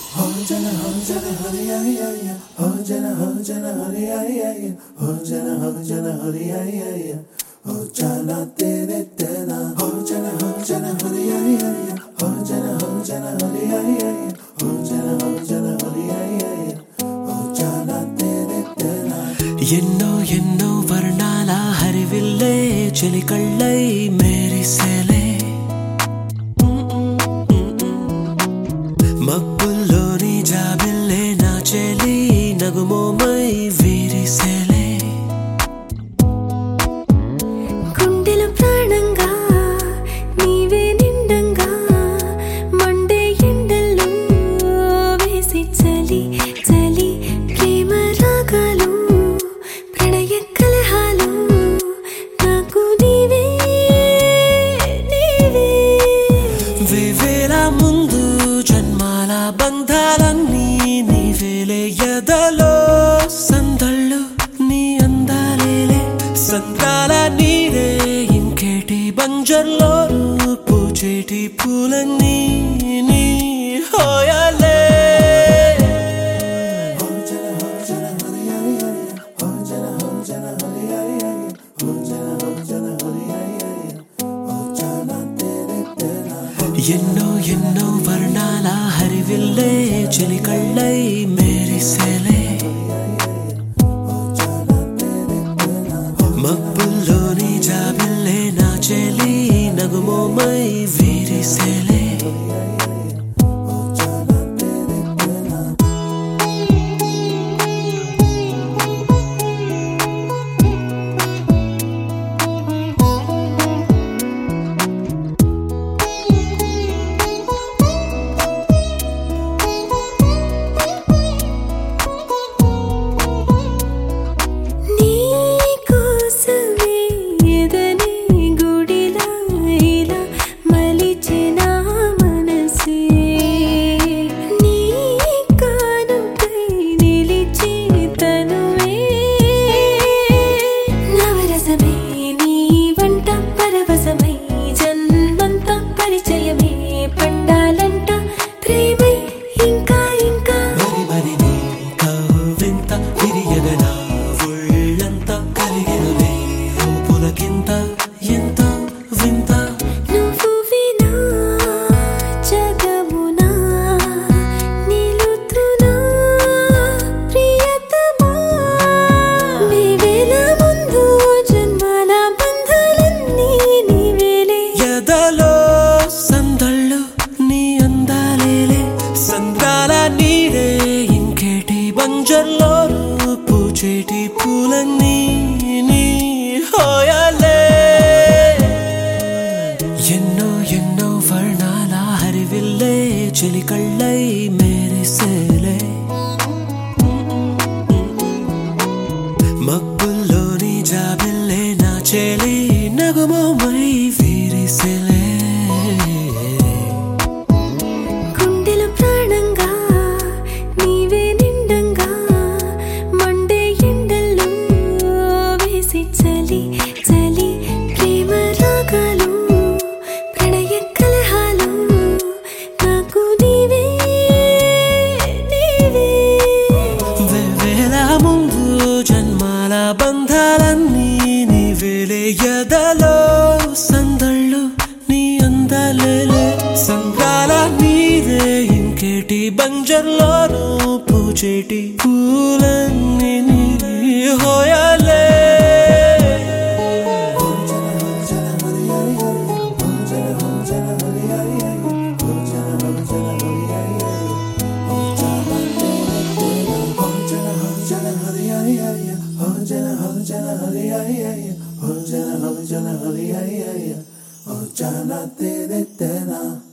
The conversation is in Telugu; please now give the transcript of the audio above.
ఎన్నో ఎన్నో వర్ణాల హరివిల్లే చెలికళ్ళై మేరిసేలే మబ్బుల్లోని జాబిల్లే నా చెలి నగుమోమై వీరిసేలే గుండెల ప్రాణంగా నీవే నిండంగా మండే ఎండల్లో వేసి చలి చలి ప్రేమ రాగాలు ప్రణయ కలహాలు నాకు నీవే నీవే వేవేల ముందు జన్మాల బంధాలన్నీ నీవేలే ఎదలో సందళ్ళు నీ అందాలేలే సంద్రాల నీరే ఇంకేటి బంజర్లో పూచేటి పూలన్నీ నీ హోయాలే ఎన్నో ఎన్నో వర్ణాల హరివిల్లే చెలికళ్ళై మేరిసేలే మబ్బుల్లోని జాబిల్లే నా చెలి నగుమోమై వీరిసేలే బంజర్లో పూచేటి పూలన్నీ నీ హోయాలే ఎన్నో ఎన్నో వర్ణాల హరివిల్లే చెలికళ్ళై మేరిసేలే మబ్బుల్లోని జాబిల్లే నా చెలి నగుమోమై వీరిసేలే గుండెల ప్రాణంగా నీవే నిండంగా మండే ఎండల్లో వేసి చలి చలి ప్రేమ రాగాలు ప్రణయ కలహాలు నాకు నీవే నీవే వేవేల ముందు జన్మాల బంధాలన్నీ నీవేలే ఎదలో సందళ్ళు నీ అందాలేలే సంద్రాల నీరే ఇంకేటి బంజర్లోనూ పూచేటి పూలన్నీ నీ హోయాలే Oh, jana tere tena.